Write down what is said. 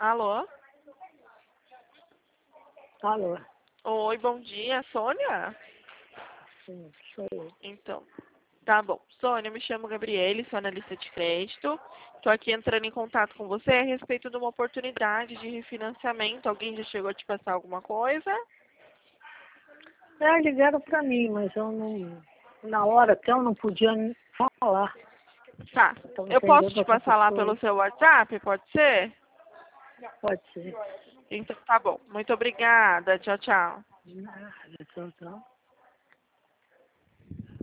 Alô? Alô? Oi, bom dia, Sônia? Sim, sou eu. Então, tá bom. Sônia, eu me chamo Gabriele, sou analista de crédito. Estou aqui entrando em contato com você a respeito de uma oportunidade de refinanciamento. Alguém já chegou a te passar alguma coisa? Ligaram pra mim, mas eu não... Na hora que eu não podia falar. Tá. Estava Eu posso atendendo te outra passar lá pessoa. pelo seu WhatsApp, pode ser? Pode ser. Então, tá bom. Muito obrigada. Tchau, tchau. Nada, tchau, tchau.